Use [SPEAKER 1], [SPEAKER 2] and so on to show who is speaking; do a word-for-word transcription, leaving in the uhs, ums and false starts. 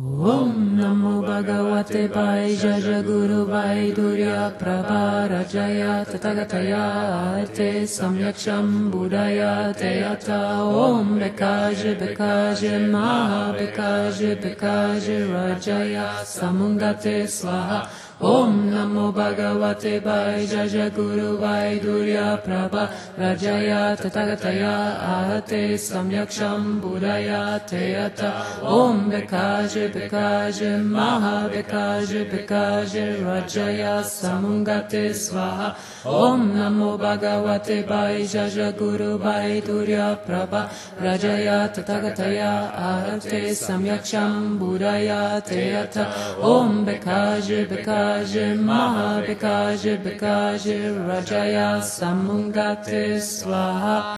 [SPEAKER 1] Om Namo Bhagavate Vaidjaja Guru Vaidurya Prabha Rajaya Tathagataya Arte Samyaksham Buddhaya Teyata Om Bekaje Bekaje Maha Bekaje Bekaje Rajaya Samungate Swaha Om Namo Bhagavate Vaidjaja Guru Vaidurya Prabha Rajaya Tathagataya Arte Samyaksham Buddhaya Teyata Om Bekaje Bekaje Maha Bekaje Bekaje Rajaya Samungate Swaha Om Namo Bhagavate Vaidjaja Guru Vaidurya Prabha Rajaya Tathagataya Arte Samyaksham Buddhaya Teyata Om Bekaje Bekaje Maha Bekaje Bekaje Rajaya Samungate Swaha